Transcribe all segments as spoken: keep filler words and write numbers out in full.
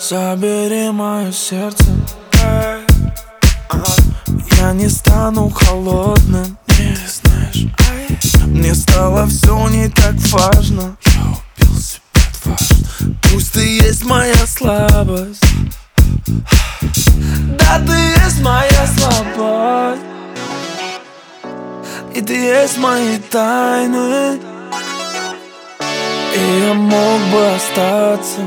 Забери мое сердце, эй, ага. Я не стану холодным, не знаешь, эй. Мне стало все не так важно. Я убил себя дважды. Пусть ты есть моя слабость, да, ты есть моя слабость, и ты есть мои тайны. И я мог бы остаться,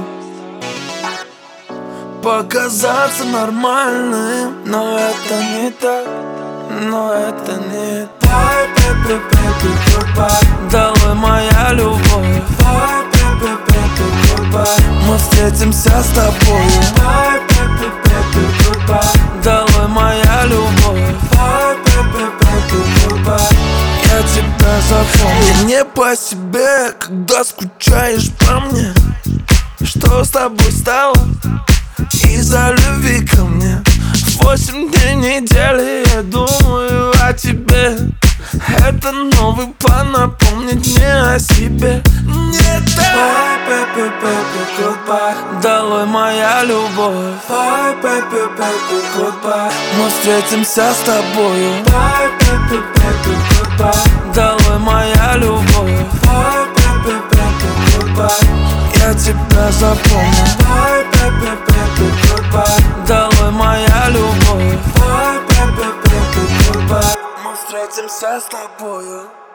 показаться нормальным, но это не так, но это не так. Baby, baby, goodbye. Долой моя любовь. Bye, baby, baby, goodbye. Мы встретимся с тобой. Bye, baby, baby, goodbye. Долой моя любовь. Bye, baby, baby, goodbye. Я тебя запомню. Мне по себе, когда скучаешь по мне. Что с тобой стало? Из-за любви ко мне. Восемь дней недели я думаю о тебе. Это новый план напомнить мне о себе. Не так. Bye, baby, baby, goodbye. Долой моя любовь. Bye, baby, baby, goodbye. Мы встретимся с тобою. Bye, baby, baby, goodbye. Долой моя любовь. Bye, baby, baby, goodbye. Я тебя запомню. Bye, baby, baby, goodbye. Долой моя любовь. Bye, baby, baby, goodbye. Мы встретимся с тобою.